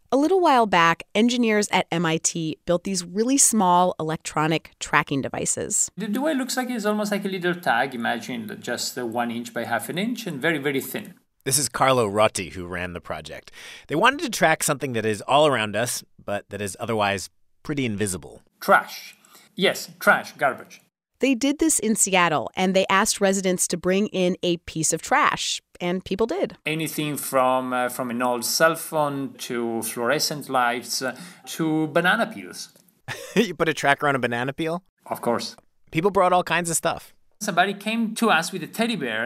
A little while back, engineers at MIT built these really small electronic tracking devices. The way it looks like is almost like a little tag. Imagine just 1 inch by half an inch and very, very thin. This is Carlo Rotti, who ran the project. They wanted to track something that is all around us, but that is otherwise pretty invisible. Trash. Yes, trash, garbage. They did this in Seattle, and they asked residents to bring in a piece of trash, and people did. Anything from an old cell phone to fluorescent lights to banana peels. You put a tracker on a banana peel? Of course. People brought all kinds of stuff. Somebody came to us with a teddy bear,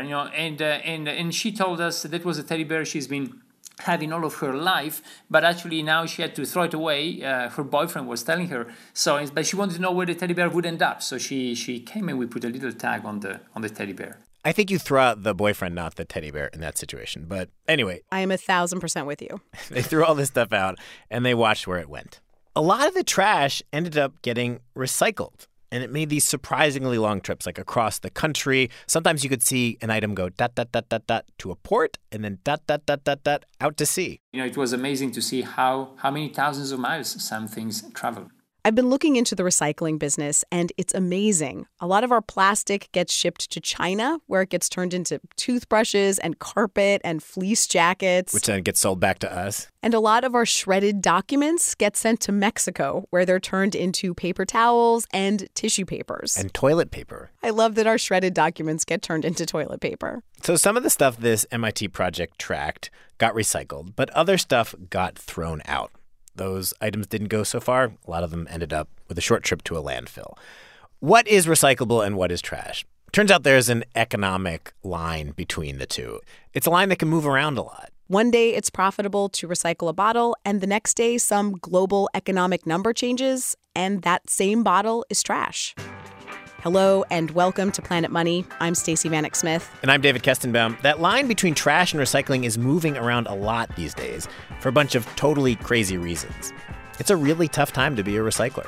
and she told us that was a teddy bear she's been having all of her life, but actually now she had to throw it away. Her boyfriend was telling her so, but she wanted to know where the teddy bear would end up. So she came and we put a little tag on the teddy bear. I think you throw out the boyfriend, not the teddy bear in that situation. But anyway. I am 1,000% with you. They threw all this stuff out and they watched where it went. A lot of the trash ended up getting recycled. And it made these surprisingly long trips, like across the country. Sometimes you could see an item go dot, dot, dot, dot, dot to a port and then dot, dot, dot, dot, dot out to sea. It was amazing to see how many thousands of miles some things travel. I've been looking into the recycling business, and it's amazing. A lot of our plastic gets shipped to China, where it gets turned into toothbrushes and carpet and fleece jackets. Which then gets sold back to us. And a lot of our shredded documents get sent to Mexico, where they're turned into paper towels and tissue papers. And toilet paper. I love that our shredded documents get turned into toilet paper. So some of the stuff this MIT project tracked got recycled, but other stuff got thrown out. Those items didn't go so far. A lot of them ended up with a short trip to a landfill. What is recyclable and what is trash? Turns out there's an economic line between the two. It's a line that can move around a lot. One day it's profitable to recycle a bottle, and the next day some global economic number changes, and that same bottle is trash. Hello and welcome to Planet Money. I'm Stacey Vanek Smith. And I'm David Kestenbaum. That line between trash and recycling is moving around a lot these days for a bunch of totally crazy reasons. It's a really tough time to be a recycler.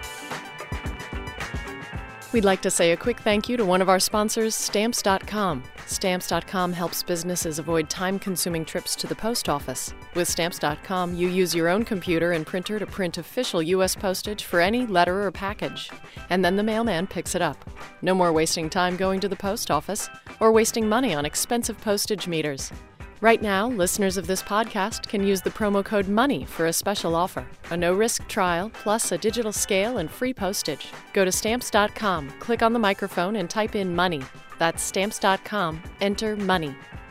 We'd like to say a quick thank you to one of our sponsors, Stamps.com. Stamps.com helps businesses avoid time-consuming trips to the post office. With Stamps.com, you use your own computer and printer to print official U.S. postage for any letter or package, and then the mailman picks it up. No more wasting time going to the post office or wasting money on expensive postage meters. Right now, listeners of this podcast can use the promo code MONEY for a special offer. A no-risk trial, plus a digital scale and free postage. Go to Stamps.com, click on the microphone, and type in MONEY. That's Stamps.com. Enter MONEY.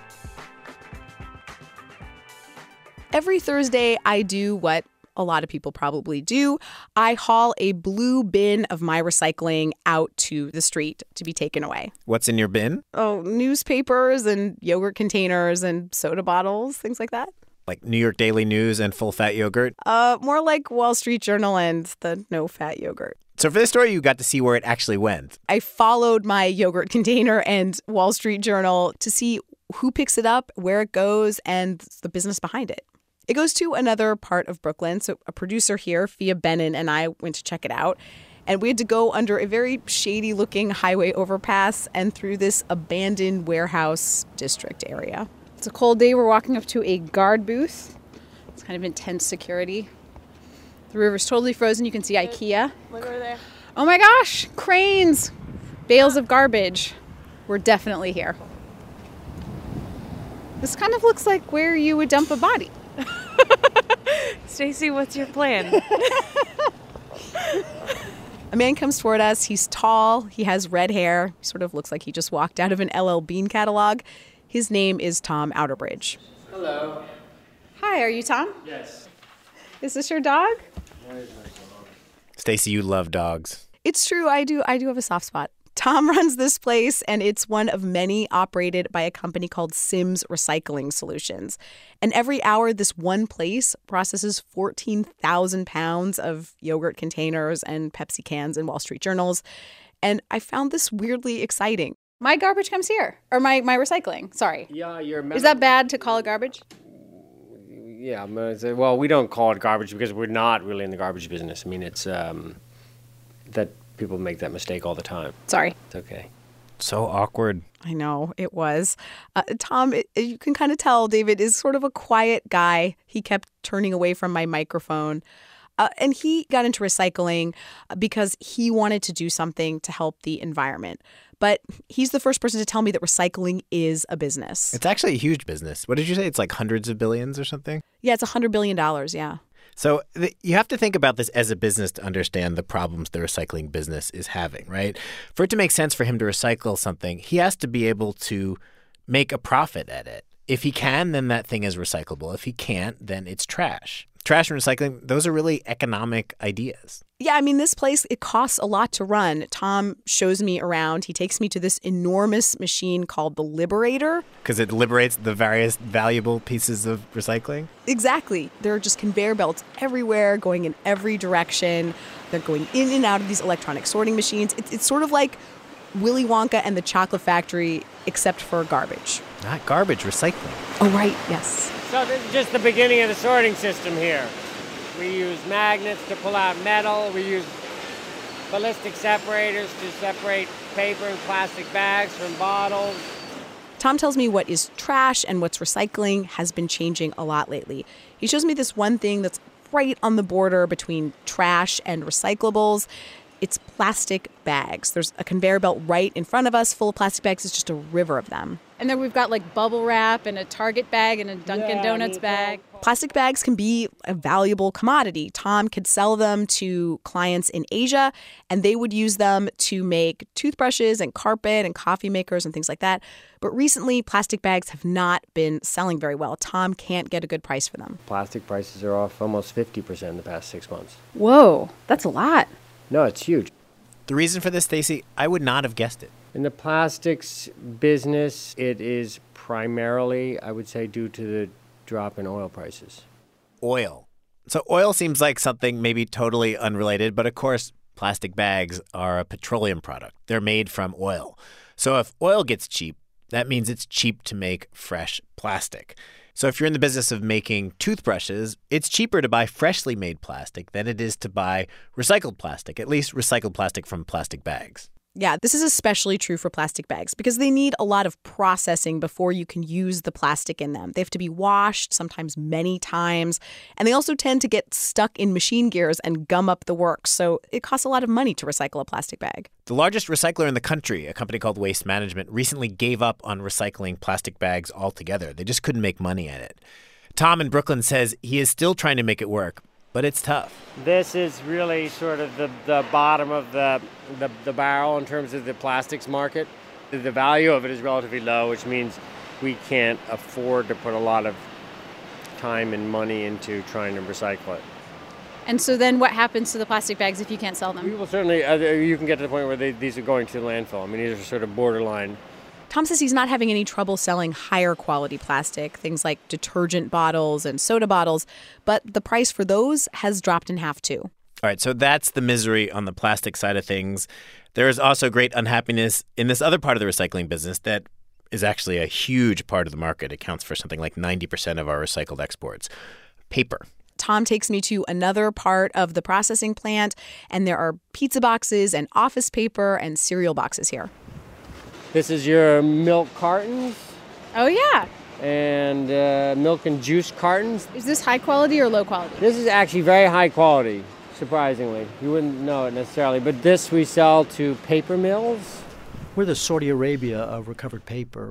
Every Thursday, I do what a lot of people probably do. I haul a blue bin of my recycling out to the street to be taken away. What's in your bin? Oh, newspapers and yogurt containers and soda bottles, things like that. Like New York Daily News and full-fat yogurt? More like Wall Street Journal and the no-fat yogurt. So for this story, you got to see where it actually went. I followed my yogurt container and Wall Street Journal to see who picks it up, where it goes, and the business behind it. It goes to another part of Brooklyn. So a producer here, Fia Benin, and I went to check it out. And we had to go under a very shady-looking highway overpass and through this abandoned warehouse district area. It's a cold day. We're walking up to a guard booth. It's kind of intense security. The river's totally frozen. You can see IKEA. Look over there. Oh my gosh, cranes, bales of garbage. We're definitely here. This kind of looks like where you would dump a body. Stacey, what's your plan? A man comes toward us. He's tall. He has red hair. He sort of looks like he just walked out of an LL Bean catalog. His name is Tom Outerbridge. Hello. Hi, are you Tom? Yes. Is this your dog? Stacey, you love dogs. It's true. I do have a soft spot. Tom runs this place, and it's one of many operated by a company called Sims Recycling Solutions. And every hour, this one place processes 14,000 pounds of yogurt containers and Pepsi cans and Wall Street Journals. And I found this weirdly exciting. My garbage comes here. Or my recycling. Sorry. Yeah, Is that bad to call it garbage? Yeah, I'm gonna say, well, we don't call it garbage because we're not really in the garbage business. I mean, it's that people make that mistake all the time. Sorry. It's okay. So awkward. I know, it was. Tom, you can kind of tell David is sort of a quiet guy. He kept turning away from my microphone. And he got into recycling because he wanted to do something to help the environment. But he's the first person to tell me that recycling is a business. It's actually a huge business. What did you say? It's like hundreds of billions or something? Yeah, it's $100 billion, yeah. So you have to think about this as a business to understand the problems the recycling business is having, right? For it to make sense for him to recycle something, he has to be able to make a profit at it. If he can, then that thing is recyclable. If he can't, then it's trash. Trash and recycling, those are really economic ideas. Yeah, I mean, this place, it costs a lot to run. Tom shows me around. He takes me to this enormous machine called the Liberator. Because it liberates the various valuable pieces of recycling? Exactly. There are just conveyor belts everywhere, going in every direction. They're going in and out of these electronic sorting machines. It's sort of like Willy Wonka and the Chocolate Factory, except for garbage. Not garbage, recycling. Oh, right, yes. So this is just the beginning of the sorting system here. We use magnets to pull out metal. We use ballistic separators to separate paper and plastic bags from bottles. Tom tells me what is trash and what's recycling has been changing a lot lately. He shows me this one thing that's right on the border between trash and recyclables. It's plastic bags. There's a conveyor belt right in front of us full of plastic bags. It's just a river of them. And then we've got like bubble wrap and a Target bag and a Dunkin' Donuts bag. Plastic bags can be a valuable commodity. Tom could sell them to clients in Asia, and they would use them to make toothbrushes and carpet and coffee makers and things like that. But recently, plastic bags have not been selling very well. Tom can't get a good price for them. Plastic prices are off almost 50% in the past 6 months. Whoa, that's a lot. No, it's huge. The reason for this, Stacey, I would not have guessed it. In the plastics business, it is primarily, I would say, due to the drop in oil prices. Oil. So oil seems like something maybe totally unrelated, but of course, plastic bags are a petroleum product. They're made from oil. So if oil gets cheap, that means it's cheap to make fresh plastic. So if you're in the business of making toothbrushes, it's cheaper to buy freshly made plastic than it is to buy recycled plastic, at least recycled plastic from plastic bags. Yeah, this is especially true for plastic bags because they need a lot of processing before you can use the plastic in them. They have to be washed, sometimes many times, and they also tend to get stuck in machine gears and gum up the works, so it costs a lot of money to recycle a plastic bag. The largest recycler in the country, a company called Waste Management, recently gave up on recycling plastic bags altogether. They just couldn't make money at it. Tom in Brooklyn says he is still trying to make it work, but it's tough. This is really sort of the bottom of the barrel in terms of the plastics market. The value of it is relatively low, which means we can't afford to put a lot of time and money into trying to recycle it. And so then what happens to the plastic bags if you can't sell We them? will certainly, you can get to the point where these are going to the landfill. I mean, these are sort of borderline. Tom says he's not having any trouble selling higher quality plastic, things like detergent bottles and soda bottles, but the price for those has dropped in half too. All right, so that's the misery on the plastic side of things. There is also great unhappiness in this other part of the recycling business that is actually a huge part of the market. It accounts for something like 90% of our recycled exports. Paper. Tom takes me to another part of the processing plant, and there are pizza boxes and office paper and cereal boxes here. This is your milk cartons Oh, yeah. and milk and juice cartons. Is this high quality or low quality? This is actually very high quality, surprisingly. You wouldn't know it necessarily, but this we sell to paper mills. We're the Saudi Arabia of recovered paper.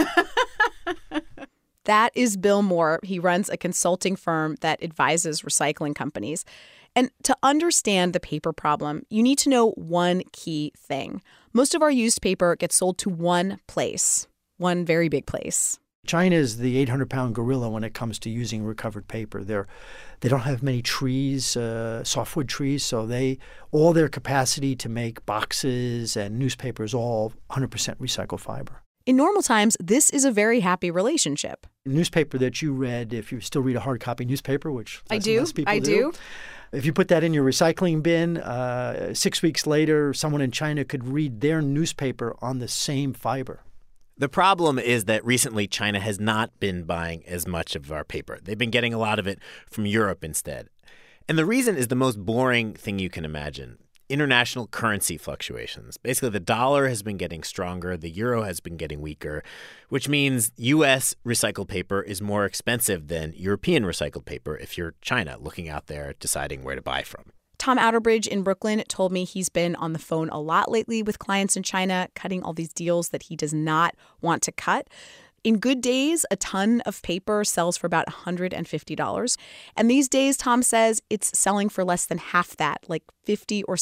That is Bill Moore. He runs a consulting firm that advises recycling companies. And to understand the paper problem, you need to know one key thing. Most of our used paper gets sold to one place, one very big place. China is the 800-pound gorilla when it comes to using recovered paper. They don't have many trees, softwood trees, so all their capacity to make boxes and newspaper is all 100% recycled fiber. In normal times, this is a very happy relationship. Newspaper that you read, if you still read a hard copy newspaper, which I do. less people do. If you put that in your recycling bin, 6 weeks later, someone in China could read their newspaper on the same fiber. The problem is that recently China has not been buying as much of our paper. They've been getting a lot of it from Europe instead. And the reason is the most boring thing you can imagine. international currency fluctuations. Basically, the dollar has been getting stronger, the euro has been getting weaker, which means U.S. recycled paper is more expensive than European recycled paper if you're China looking out there deciding where to buy from. Tom Outerbridge in Brooklyn told me he's been on the phone a lot lately with clients in China, cutting all these deals that he does not want to cut. In good days, a ton of paper sells for about $150. And these days, Tom says, it's selling for less than half that, like $50 or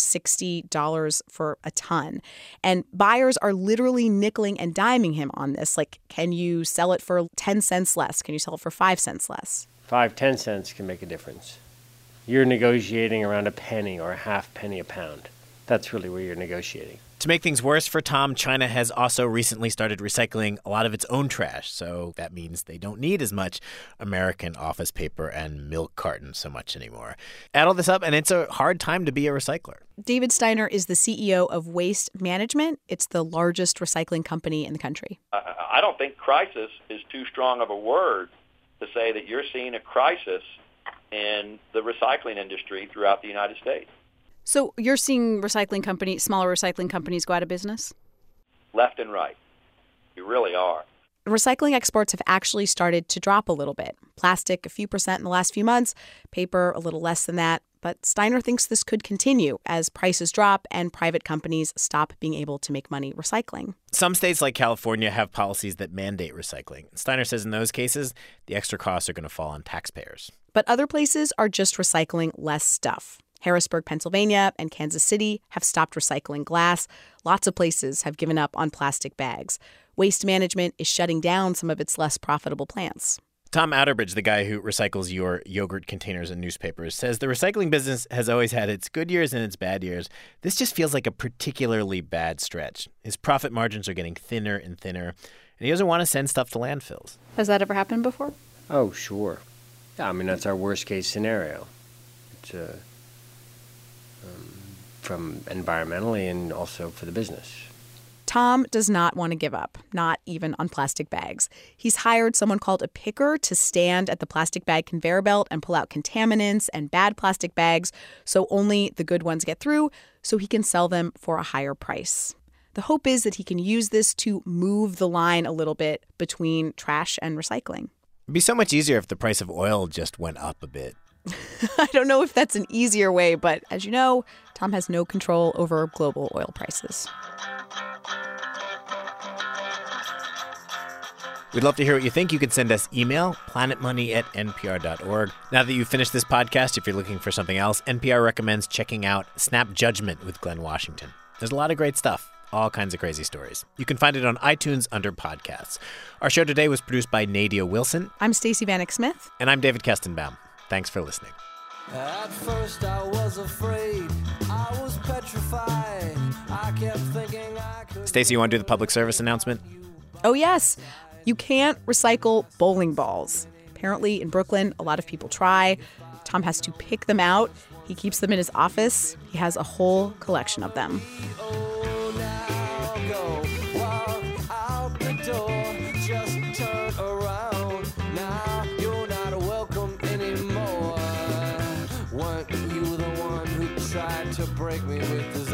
$60 for a ton. And buyers are literally nickeling and diming him on this. Like, can you sell it for 10 cents less? Can you sell it for 5 cents less? 5-10 cents can make a difference. You're negotiating around a penny or a half penny a pound. That's really where you're negotiating. To make things worse for Tom, China has also recently started recycling a lot of its own trash. So that means they don't need as much American office paper and milk cartons so much anymore. Add all this up, and it's a hard time to be a recycler. David Steiner is the CEO of Waste Management. It's the largest recycling company in the country. I don't think crisis is too strong of a word to say that you're seeing a crisis in the recycling industry throughout the United States. So you're seeing smaller recycling companies go out of business? Left and right. You really are. Recycling exports have actually started to drop a little bit. Plastic, a few percent in the last few months. Paper, a little less than that. But Steiner thinks this could continue as prices drop and private companies stop being able to make money recycling. Some states like California have policies that mandate recycling. Steiner says in those cases, the extra costs are going to fall on taxpayers. But other places are just recycling less stuff. Harrisburg, Pennsylvania, and Kansas City have stopped recycling glass. Lots of places have given up on plastic bags. Waste Management is shutting down some of its less profitable plants. Tom Outerbridge, the guy who recycles your yogurt containers and newspapers, says the recycling business has always had its good years and its bad years. This just feels like a particularly bad stretch. His profit margins are getting thinner and thinner, and he doesn't want to send stuff to landfills. Has that ever happened before? Oh, sure. Yeah, I mean, that's our worst case scenario. It's from environmentally and also for the business. Tom does not want to give up, not even on plastic bags. He's hired someone called a picker to stand at the plastic bag conveyor belt and pull out contaminants and bad plastic bags so only the good ones get through so he can sell them for a higher price. The hope is that he can use this to move the line a little bit between trash and recycling. It'd be so much easier if the price of oil just went up a bit. I don't know if that's an easier way, but as you know, Tom has no control over global oil prices. We'd love to hear what you think. You can send us email, planetmoney@npr.org. Now that you've finished this podcast, if you're looking for something else, NPR recommends checking out Snap Judgment with Glenn Washington. There's a lot of great stuff, all kinds of crazy stories. You can find it on iTunes under podcasts. Our show today was produced by Nadia Wilson. I'm Stacey Vanek Smith. And I'm David Kestenbaum. Thanks for listening. At first I was afraid, I was petrified. I kept thinking I could. Stacey, you want to do the public service announcement? Oh, yes. You can't recycle bowling balls. Apparently in Brooklyn, a lot of people try. Tom has to pick them out. He keeps them in his office. He has a whole collection of them. Oh, now go, walk out the door, just turn around. Now you're not welcome anymore. Weren't you the one who tried to break me with this